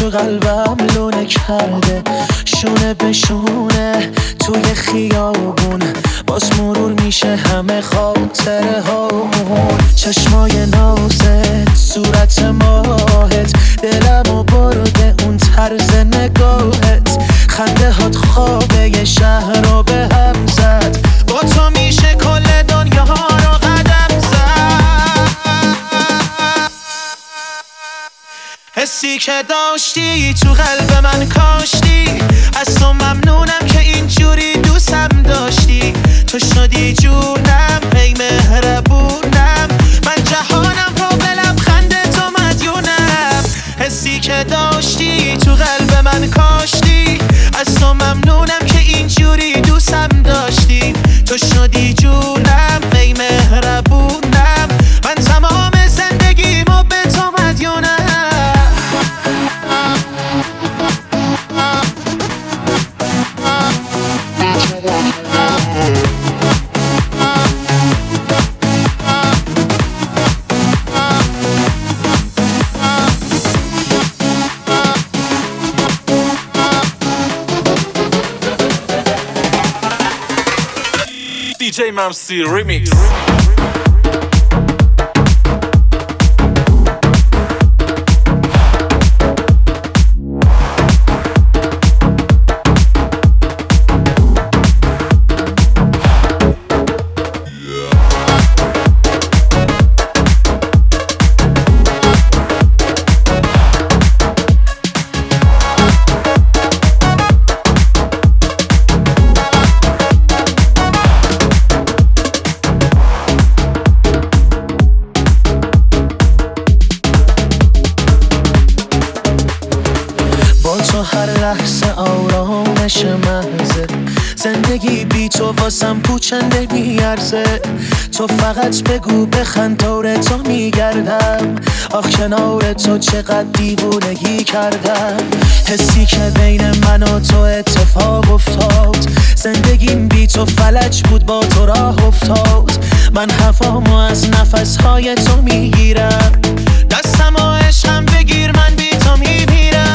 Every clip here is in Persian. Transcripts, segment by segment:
تو قلبم لونه کرده، شونه به شونه توی خیابون، باز مرور میشه همه خاطره هامون. چشمای نازت، صورت ماهت، دلمو برده اون طرز نگاهت، خنده هات خوابه یه شهر رو به هم زد، با تو میشه کل دنیا رو قدم زد. حسی که داشتی تو قلب من کاشتی، از تو ممنونم که اینجوری دوستم داشتی، تو شدی جونم ای مهربونم، من جهانم رو به لبخند تو مدیونم. حسی که داشتی تو قلب من کاشتی، از تو ممنونم که اینجوری دوستم داشتی، تو شدی جونم ای مهربونم، من تمام زندگیمو به تو مدیونم. DJ Mamsi Remix. تو هر لحظه آرامش محضه، زندگی بی تو واسم پوچنده میارزه، تو فقط بگو بخند دور تو میگردم، آخ کنار تو چقدر دیوونگی کردم. حسی که بین من و تو اتفاق افتاد، زندگیم بی تو فلج بود با تو راه افتاد، من هوامو از نفسهای تو میگیرم، دستمو عشقم بگیر من بی تو میمیرم.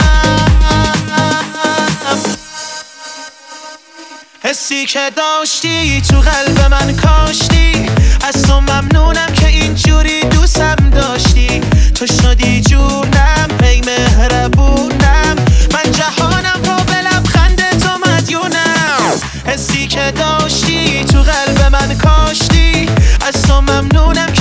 حسی که داشتی تو قلب من کاشتی، از تو ممنونم که اینجوری دوستم داشتی، تو شدی جونم ای مهربونم، من جهانم رو به لبخند تو مدیونم. حسی که داشتی تو قلب من کاشتی، از تو ممنونم